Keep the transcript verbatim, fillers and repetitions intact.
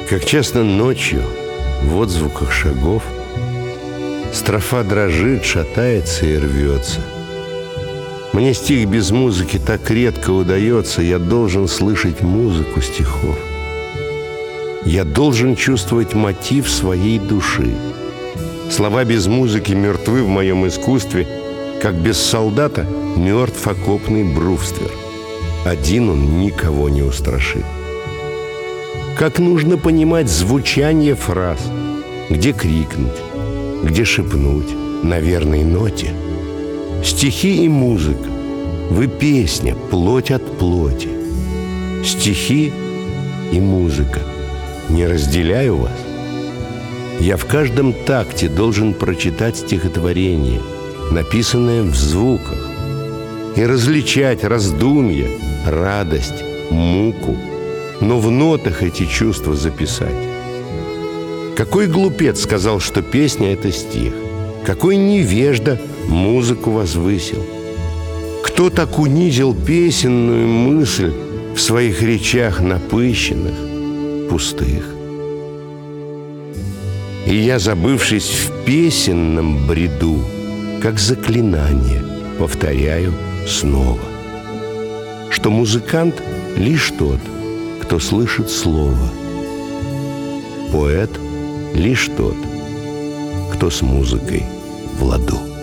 Как часто ночью в отзвуках шагов строфа дрожит, шатается и рвется. Мне стих без музыки так редко удается. Я должен слышать музыку стихов. Я должен чувствовать мотив своей души. Слова без музыки мертвы в моем искусстве, как без солдата мертв окопный бруствер. Один он никого не устрашит. Как нужно понимать звучание фраз, где крикнуть, где шепнуть на верной ноте. Стихи и музыка, вы песня, плоть от плоти. Стихи и музыка, не разделяю вас. Я в каждом такте должен прочитать стихотворение, написанное в звуках, и различать раздумья, радость, муку, но в нотах эти чувства записать. Какой глупец сказал, что песня — это стих? Какой невежда музыку возвысил? Кто так унизил песенную мысль в своих речах напыщенных, пустых? И я, забывшись в песенном бреду, как заклинание, повторяю снова, что музыкант лишь тот, кто слышит слово. Поэт лишь тот, кто с музыкой в ладу.